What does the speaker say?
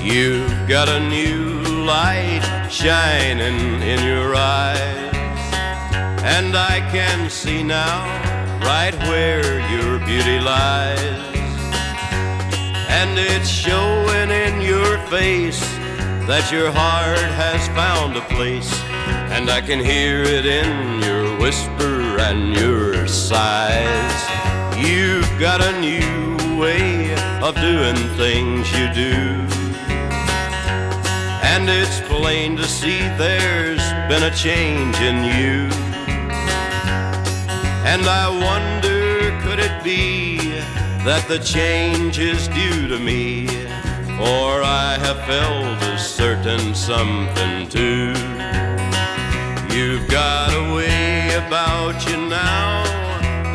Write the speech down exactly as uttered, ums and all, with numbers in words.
You've got a new light shining in your eyes, and I can see now right where your beauty lies. And it's showing in your face that your heart has found a place, and I can hear it in your whisper and your sighs. You've got a new way of doing things you do, and it's plain to see there's been a change in you. And I wonder, could it be that the change is due to me, for I have felt a certain something too. You've got a way about you